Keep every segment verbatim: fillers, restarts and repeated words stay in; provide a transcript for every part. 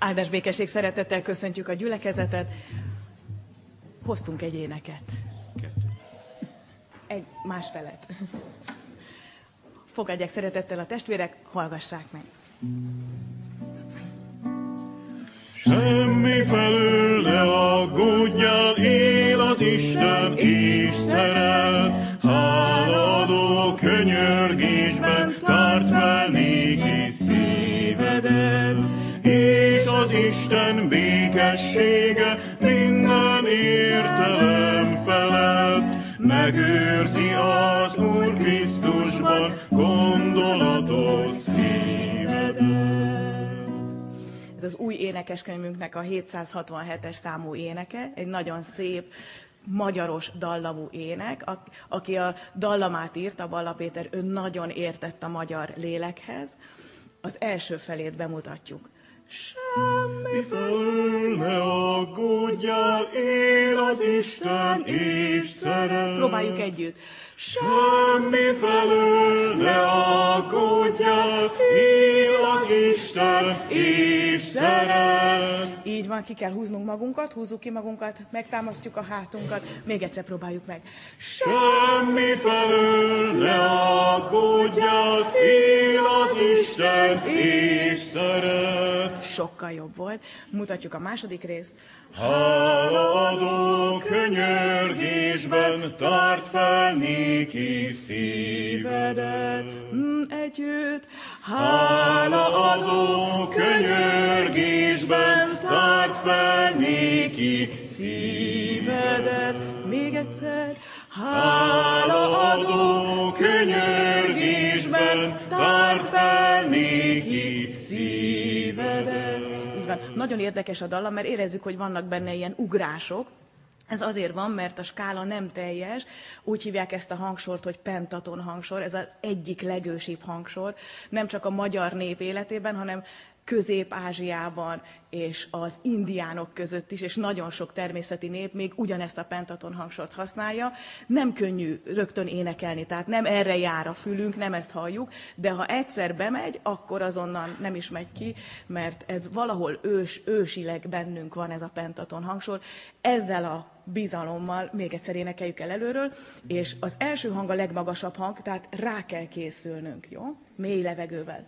Áldás békesség, szeretettel köszöntjük a gyülekezetet. Hoztunk egy éneket. Egy másfelet. Fogadják szeretettel a testvérek, hallgassák meg. Semmi felül ne aggódjál, él az Isten és szeret. Hálaadó könyörgésben tárd fel néki szívedet. És az Isten békessége minden értelem felett megőrzi az Úr Krisztusban gondolatot szívedet. Ez az új énekeskönyvünknek a hétszázhatvanhetes számú éneke, egy nagyon szép, magyaros dallamú ének. Aki a dallamát írta, Balla Péter, ő nagyon értett a magyar lélekhez. Az első felét bemutatjuk. Semmi felül ne aggódjál, él az Isten és szeret. Próbáljuk együtt. Semmi felül ne aggódjál, él az Isten és szeret. Így van, ki kell húznunk magunkat, húzzuk ki magunkat, megtámasztjuk a hátunkat, még egyszer próbáljuk meg. Semmi felül ne aggódjál, él az Isten és szeret. Sokkal jobb volt. Mutatjuk a második részt. Hálaadó könyörgésben tárd fel néki szívedet. Mm, együtt. Hálaadó könyörgésben tárd fel néki szívedet. Még egyszer. Hálaadó könyörgésben tárd fel néki szívedet. Így van. Nagyon érdekes a dallam, mert érezzük, hogy vannak benne ilyen ugrások. Ez azért van, mert a skála nem teljes. Úgy hívják ezt a hangsort, hogy pentaton hangsor. Ez az egyik legősibb hangsor. Nem csak a magyar nép életében, hanem Közép-Ázsiában és az indiánok között is, és nagyon sok természeti nép még ugyanezt a pentaton hangsort használja. Nem könnyű rögtön énekelni, tehát nem erre jár a fülünk, nem ezt halljuk, de ha egyszer bemegy, akkor azonnal nem is megy ki, mert ez valahol ős, ősileg bennünk van ez a pentaton hangsor. Ezzel a bizalommal még egyszer énekeljük el előről, és az első hang a legmagasabb hang, tehát rá kell készülnünk, jó? Mély levegővel.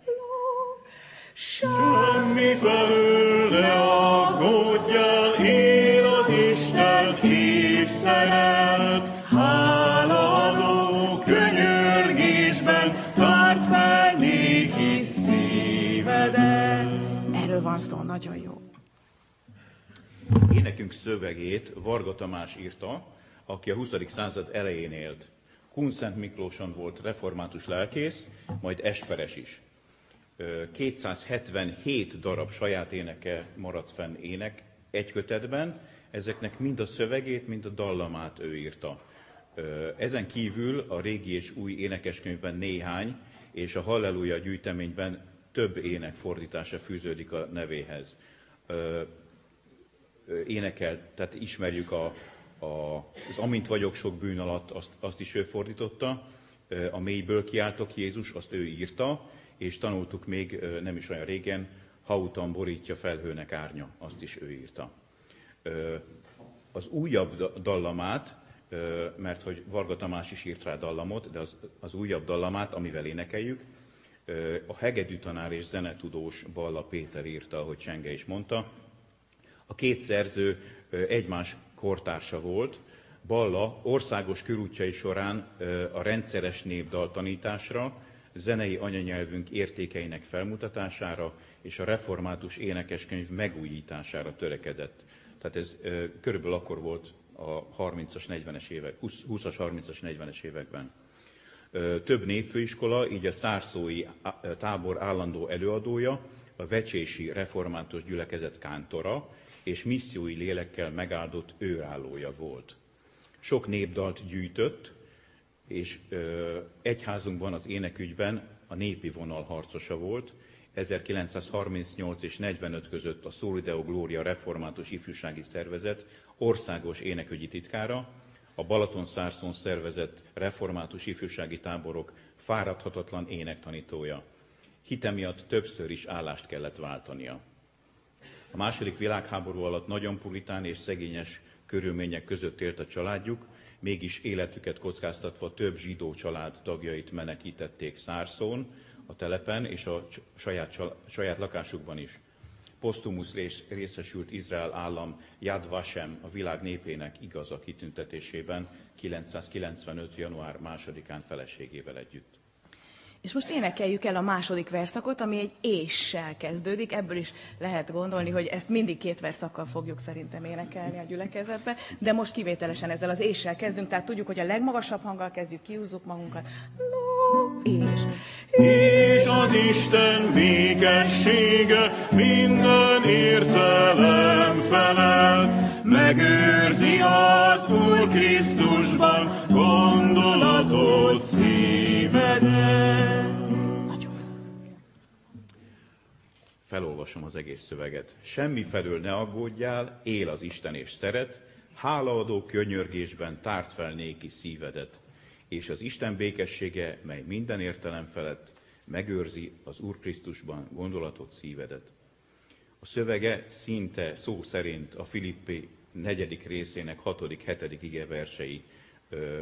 Semmi felül ne aggódjál, él az Isten és szeret. Hálaadó könyörgésben tárd fel néki szívedet. Erről van szó, nagyon jó. Énekünk szövegét Varga Tamás írta, aki a huszadik század elején élt. Kunszent Miklóson volt református lelkész, majd esperes is. kétszázhetvenhét darab saját éneke maradt fenn ének egy kötetben, ezeknek mind a szövegét, mind a dallamát ő írta. Ezen kívül a régi és új énekeskönyvben néhány, és a Halleluja gyűjteményben több ének fordítása fűződik a nevéhez. Énekel, tehát ismerjük a, a, az Amint vagyok sok bűn alatt, azt, azt is ő fordította, a Mélyből kiáltok Jézus, azt ő írta, és tanultuk még nem is olyan régen, Ha utam borítja felhőnek árnya, azt is ő írta. Az újabb dallamát, mert hogy Varga Tamás is írt rá dallamot, de az, az újabb dallamát, amivel énekeljük, a hegedű tanár és zenetudós Balla Péter írta, ahogy Csenge is mondta. A két szerző egymás kortársa volt. Balla országos körútjai során a rendszeres népdal tanításra, zenei anyanyelvünk értékeinek felmutatására és a református énekeskönyv megújítására törekedett. Tehát ez körülbelül akkor volt a harmincas, negyvenes évek, húszas, harmincas, negyvenes években. Több népfőiskola, így a szárszói tábor állandó előadója, a vecsési református gyülekezet kántora és missziói lélekkel megáldott őrállója volt. Sok népdalt gyűjtött, és ö, egyházunkban az énekügyben a népi vonal harcosa volt. ezerkilencszázharmincnyolc és negyvenöt között a Soli Deo Gloria református ifjúsági szervezet országos énekügyi titkára, a Balatonszárszón szervezett református ifjúsági táborok fáradhatatlan énektanítója. Hite miatt többször is állást kellett váltania. A második világháború alatt nagyon puritán és szegényes körülmények között élt a családjuk, mégis életüket kockáztatva több zsidó család tagjait menekítették Szárszón, a telepen és a saját, csal- saját lakásukban is. Posztumusz részesült Izrael állam Yad Vashem a világ népének igaza kitüntetésében kilencszázkilencvenöt. január másodikán feleségével együtt. És most énekeljük el a második verszakot, ami egy éssel kezdődik. Ebből is lehet gondolni, hogy ezt mindig két verszakkal fogjuk szerintem énekelni a gyülekezetbe, de most kivételesen ezzel az éssel kezdünk, tehát tudjuk, hogy a legmagasabb hanggal kezdjük, kiúzzuk magunkat. No, és... És az Isten békessége minden értelem felett megőrzi az Úr Krisztusban gondolatot szívedet. Felolvasom az egész szöveget. Semmi felől ne aggódjál, él az Isten és szeret, hálaadó könyörgésben tárt fel néki szívedet, és az Isten békessége, mely minden értelem felett megőrzi az Úr Krisztusban gondolatot szívedet. A szövege szinte szó szerint a Filippi negyedik részének hatodik, hetedik igeversei, ö,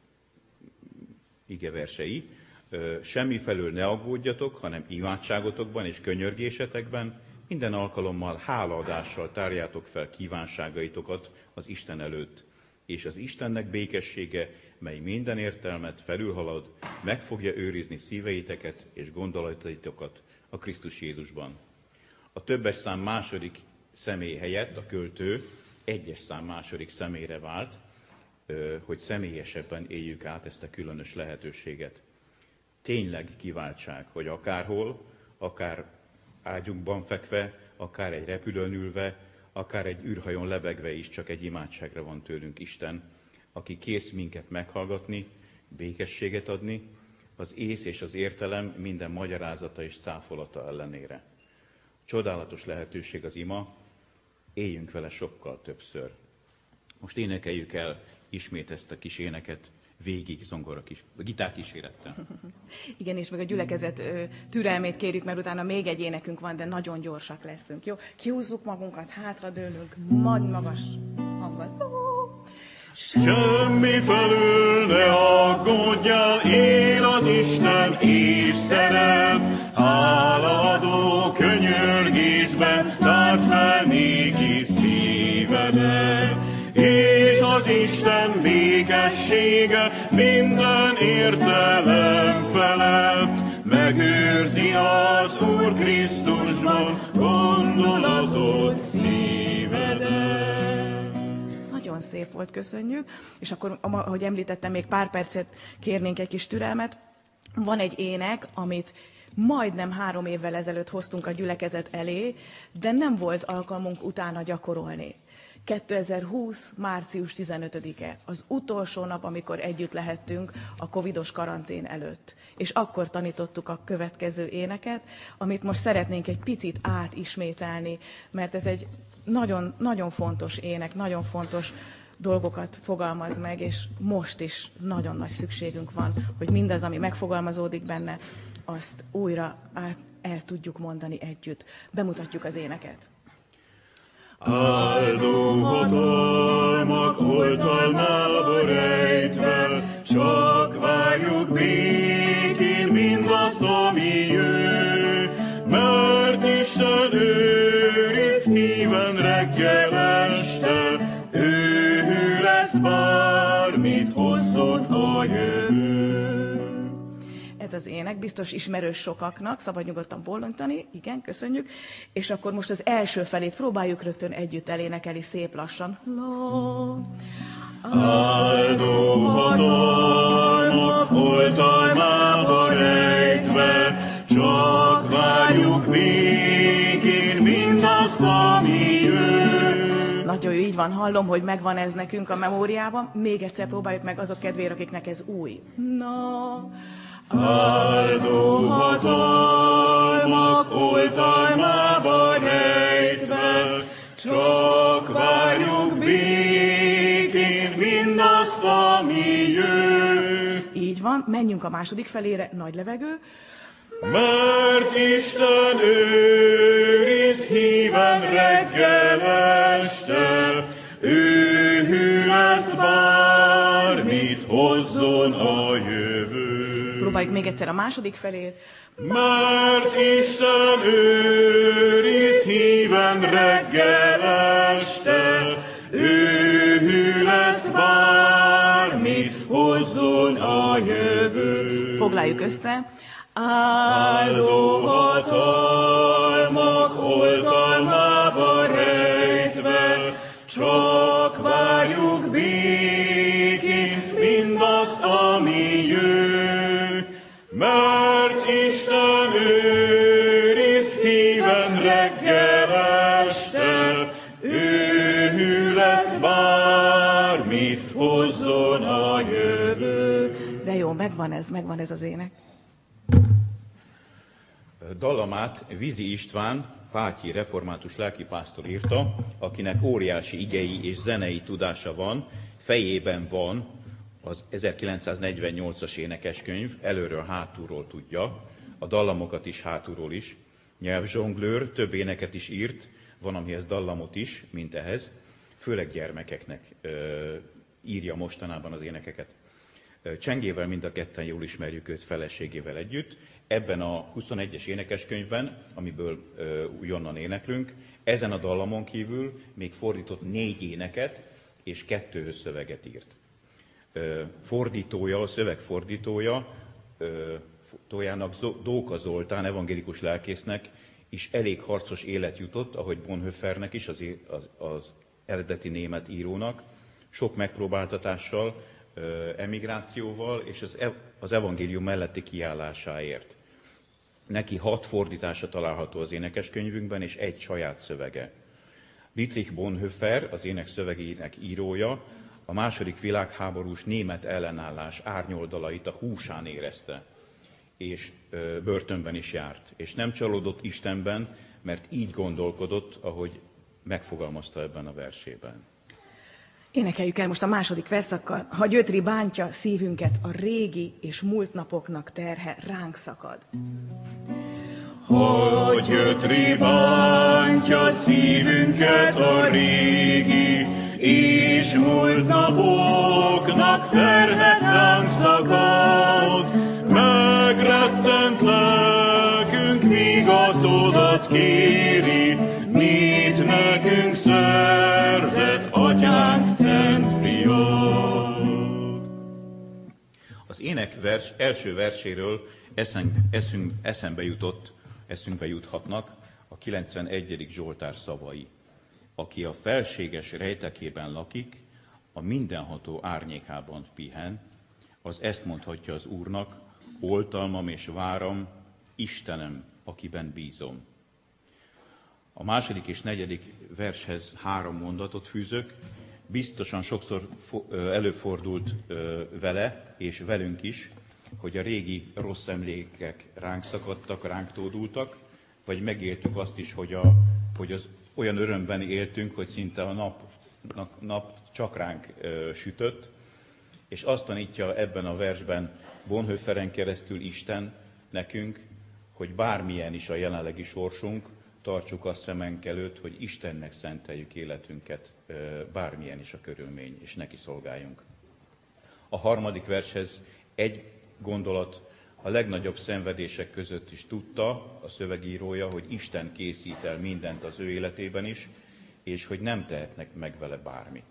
igeversei. Semmi felől ne aggódjatok, hanem imádságotokban és könyörgésetekben minden alkalommal hálaadással tárjátok fel kívánságaitokat az Isten előtt, és az Istennek békessége, mely minden értelmet felülhalad, meg fogja őrizni szíveiteket és gondolataitokat a Krisztus Jézusban. A többes szám második személy helyett a költő egyes szám második személyre vált, hogy személyesebben éljük át ezt a különös lehetőséget. Tényleg kiváltság, hogy akárhol, akár ágyunkban fekve, akár egy repülőn ülve, akár egy űrhajón lebegve is csak egy imádságra van tőlünk Isten, aki kész minket meghallgatni, békességet adni, az ész és az értelem minden magyarázata és cáfolata ellenére. Csodálatos lehetőség az ima, éljünk vele sokkal többször. Most énekeljük el ismét ezt a kis éneket, végig zongora kis, gitárkísérettel. Igen, és meg a gyülekezet ö, türelmét kérjük, mert utána még egy énekünk van, de nagyon gyorsak leszünk, jó? Kihúzzuk magunkat, hátradőlünk, nagy magas hanggal. Semmi felül ne aggódjál, él az Isten és szeret, hálaadó könyörgésben tárd fel néki szívedet. És az Isten békessége minden értelem felett megőrzi az Úr Krisztusban gondolatot szívedet. Nagyon szép volt, köszönjük. És akkor, ahogy említettem, még pár percet kérnénk egy kis türelmet. Van egy ének, amit majdnem három évvel ezelőtt hoztunk a gyülekezet elé, de nem volt alkalmunk utána gyakorolni. kétezer-húsz. március tizenötödike, az utolsó nap, amikor együtt lehettünk a covidos karantén előtt. És akkor tanítottuk a következő éneket, amit most szeretnénk egy picit átismételni, mert ez egy nagyon, nagyon fontos ének, nagyon fontos dolgokat fogalmaz meg, és most is nagyon nagy szükségünk van, hogy mindaz, ami megfogalmazódik benne, azt újra át, el tudjuk mondani együtt. Bemutatjuk az éneket. Áldó hatalmak oltalmába rejtve, csak várjuk békén mindazt, ami jön. Mert Isten őriz híven reggel este, ő lesz bármit hozott a jövő. Ez az ének biztos ismerős sokaknak, szabad nyugodtan bólintani, igen, köszönjük. És akkor most az első felét próbáljuk rögtön együtt elénekelni szép lassan. Áldó hatalmak oltalmába rejtve, csak várjuk békén mindazt, ami jön. Nagyon jó, így van, hallom, hogy megvan ez nekünk a memóriában. Még egyszer próbáljuk meg azok kedvére, akiknek ez új. Na... Áldó hatalmak oltalmába rejtve, csak várjuk békén mindazt, ami jön. Így van, menjünk a második felére, nagy levegő. Mert Isten őriz híven reggel este, ő hű lesz bármit hozzon a jövő. Próbáljuk még egyszer a második felét. Mert Isten őriz híven reggel este, ő hű lesz bármit hozzon a jövő. Foglaljuk össze. Áldó hatalmak oltalmába rejtve, csak várjuk békén mindazt, ami jön. Mert Isten őriz híven reggel este, ő hű lesz bármit hozzon a jövő. De jó, megvan ez, megvan ez az ének. Dallamát Vizi István, pátyi református lelkipásztor írta, akinek óriási igei és zenei tudása van, fejében van az ezerkilencszáznegyvennyolcas énekeskönyv, előről hátulról tudja, a dallamokat is hátulról is. Nyelvzsonglőr, több éneket is írt, van amihez dallamot is, mint ehhez, főleg gyermekeknek ö, írja mostanában az énekeket. Csengével mind a ketten jól ismerjük őt feleségével együtt. Ebben a huszonegyes énekeskönyvben, amiből ö, újonnan éneklünk, ezen a dallamon kívül még fordított négy éneket és kettőhöz szöveget írt. Ö, fordítója, a szövegfordítója, ö, tójának Dóka Zoltán, evangélikus lelkésznek is elég harcos élet jutott, ahogy Bonhoeffernek is, az, az, az eredeti német írónak, sok megpróbáltatással, emigrációval és az, ev- az evangélium melletti kiállásáért. Neki hat fordítása található az énekeskönyvünkben, és egy saját szövege. Dietrich Bonhoeffer, az ének szövegének írója, a második világháborús német ellenállás árnyoldalait a húsán érezte, és ö, börtönben is járt. És nem csalódott Istenben, mert így gondolkodott, ahogy megfogalmazta ebben a versében. Énekeljük el most a második verszakkal. Ha gyötri bántja szívünket, a régi és múlt napoknak terhe ránk szakad. Ha gyötri bántja szívünket, a régi és múlt napoknak terhe ránk szakad, megrettent lelkünk vigaszodat kéri, mit nekünk szerzett atyánk szent fiat. Az ének vers, első verséről eszen, eszünk, eszembe jutott, eszünkbe juthatnak a kilencvenegyedik Zsoltár szavai. Aki a felséges rejtekében lakik, a mindenható árnyékában pihen, az ezt mondhatja az Úrnak, oltalmam és váram, Istenem, akiben bízom. A második és negyedik vershez három mondatot fűzök. Biztosan sokszor előfordult vele, és velünk is, hogy a régi rossz emlékek ránk szakadtak, ránk tódultak, vagy megéltük azt is, hogy, a, hogy az olyan örömben éltünk, hogy szinte a nap, nap, nap csak ránk ö, sütött, és azt tanítja ebben a versben Bonhoefferen keresztül Isten nekünk, hogy bármilyen is a jelenlegi sorsunk, tartsuk azt szemenk előtt, hogy Istennek szenteljük életünket, bármilyen is a körülmény, és neki szolgáljunk. A harmadik vershez egy gondolat, a legnagyobb szenvedések között is tudta a szövegírója, hogy Isten készít el mindent az ő életében is, és hogy nem tehetnek meg vele bármit.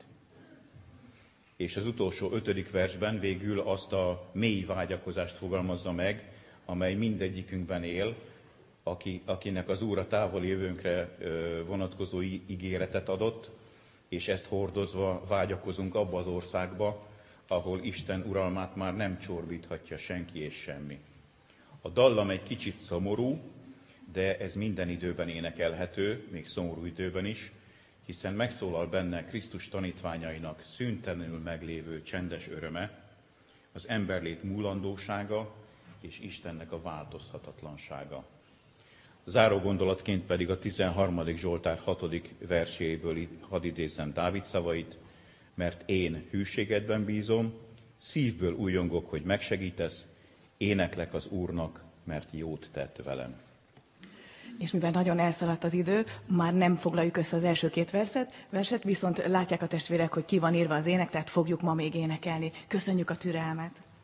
És az utolsó ötödik versben végül azt a mély vágyakozást fogalmazza meg, amely mindegyikünkben él, aki, akinek az Úr a távoli jövőnkre vonatkozó ígéretet adott, és ezt hordozva vágyakozunk abba az országba, ahol Isten uralmát már nem csorbíthatja senki és semmi. A dallam egy kicsit szomorú, de ez minden időben énekelhető, még szomorú időben is, hiszen megszólal benne Krisztus tanítványainak szüntelenül meglévő csendes öröme, az emberlét múlandósága és Istennek a változhatatlansága. Záró gondolatként pedig a tizenharmadik Zsoltár hatodik verséből hadd idézzem Dávid szavait, mert én hűségedben bízom, szívből újongok, hogy megsegítesz, éneklek az Úrnak mert jót tett velem. És mivel nagyon elszaladt az idő, már nem foglaljuk össze az első két verset, verset, viszont látják a testvérek, hogy ki van írva az ének, tehát fogjuk ma még énekelni. Köszönjük a türelmet!